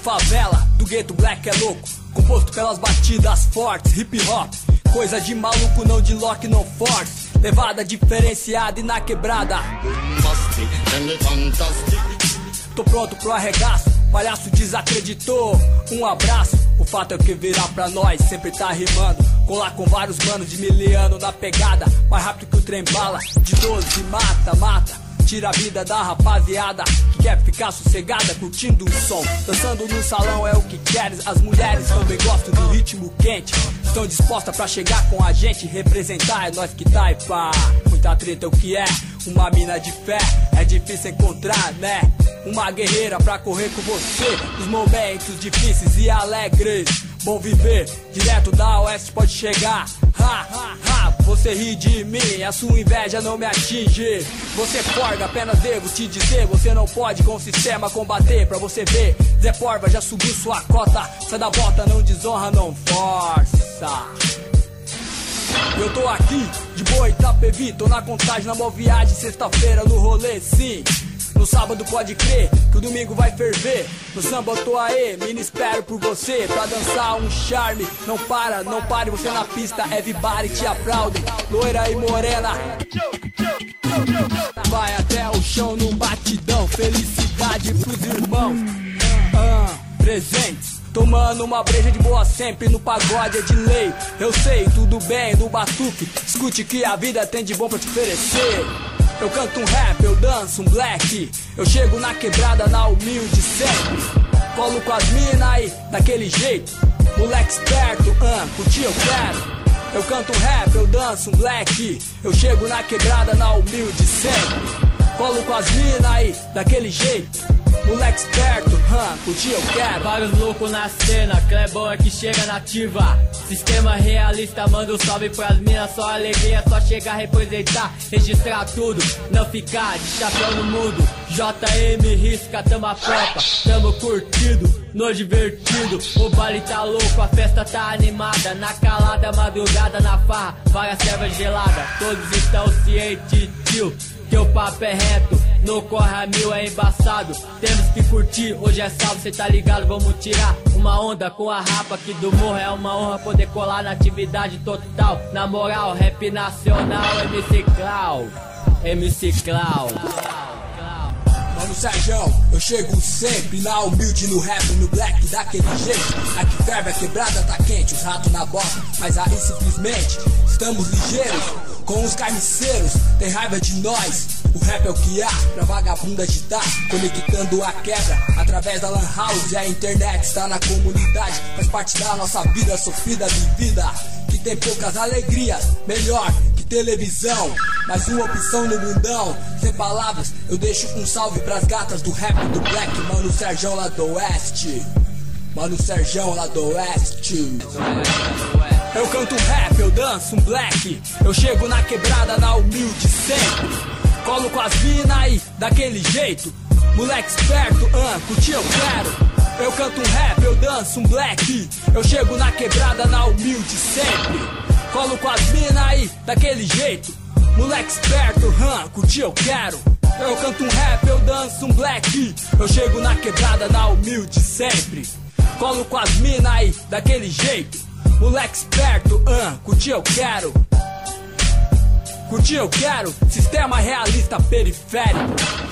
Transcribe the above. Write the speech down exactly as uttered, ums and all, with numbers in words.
favela, do gueto black é louco, composto pelas batidas fortes, hip hop, coisa de maluco, não de lock, não force, levada diferenciada e na quebrada. Tô pronto pro arregaço, palhaço desacreditou, um abraço. O fato é que virar pra nós sempre tá rimando, colar com vários manos de miliano na pegada, mais rápido que o trem bala, de doze mata, mata. Tira a vida da rapaziada que quer ficar sossegada curtindo o som. Dançando no salão é o que queres. As mulheres também gostam do ritmo quente, estão dispostas pra chegar com a gente, representar, é nós que tá e pá. Muita treta é o que é, uma mina de fé, é difícil encontrar, né? Uma guerreira pra correr com você nos momentos difíceis e alegres. Bom viver, direto da oeste pode chegar. Ha, ha, ha, você ri de mim, a sua inveja não me atinge. Você forga, apenas devo te dizer, você não pode com o sistema combater. Pra você ver, Zé Porva já subiu sua cota, sai da bota, não desonra, não força. Eu tô aqui, de boa Itapevi, tô na contagem, na boa viagem, sexta-feira no rolê, sim. No sábado pode crer que o domingo vai ferver. No samba eu tô aí, mini espero por você pra dançar um charme. Não para, não pare, você na pista, everybody te aplaudem. Loira e morena, vai até o chão no batidão. Felicidade pros irmãos, ah, presentes. Tomando uma breja de boa sempre, no pagode é de lei. Eu sei, tudo bem, no batuque, escute que a vida tem de bom pra te oferecer. Eu canto um rap, eu danço um black, eu chego na quebrada na humilde sempre. Colo com as mina aí, daquele jeito, moleque esperto, ah, curtir eu quero. Eu canto um rap, eu danço um black, eu chego na quebrada na humilde sempre. Colo com as mina aí, daquele jeito, moleque esperto, hum, curtir eu quero. Vários loucos na cena, Clebão é que chega nativa. Sistema realista, manda um salve pras minas. Só alegria, só chegar a representar, registrar tudo, não ficar de chapéu no mundo. J M risca, tamo a tropa, tamo curtido, no divertido. O baile tá louco, a festa tá animada, na calada, madrugada, na farra, várias servas geladas. Todos estão cientes, tio, que o papo é reto, no corre a mil é embaçado. Temos que curtir, hoje é sábado, cê tá ligado, vamos tirar uma onda com a rapa aqui do morro. É uma honra poder colar na atividade total. Na moral, rap nacional, M C Clau, M C Clau. Mano Serjão, eu chego sempre na humilde, no rap, no black, daquele jeito. Aqui ferve, a quebrada tá quente, os ratos na bosta, mas aí simplesmente estamos ligeiros. Com os carniceiros, tem raiva de nós. O rap é o que há pra vagabunda agitar, conectando a quebra através da lan house. A internet está na comunidade, faz parte da nossa vida sofrida, vivida, que tem poucas alegrias, melhor que televisão, mais uma opção no mundão. Sem palavras, eu deixo um salve pras gatas do rap do black. Mano Serjão lá do oeste, Mano Serjão lá do oeste. Eu canto um rap, eu danço um black, eu chego na quebrada na humilde sempre. Colo com as mina aí, daquele jeito, moleque esperto, ah, curtir eu quero. Eu canto um rap, eu danço um black, eu chego na quebrada na humilde sempre. Colo com as mina aí, daquele jeito, moleque esperto, ah, curtir eu quero. Eu canto um rap, eu danço um black, eu chego na quebrada na humilde sempre. Colo com as mina aí, daquele jeito, moleque esperto, ah, curtir eu quero. Curtir eu quero, sistema realista periférico.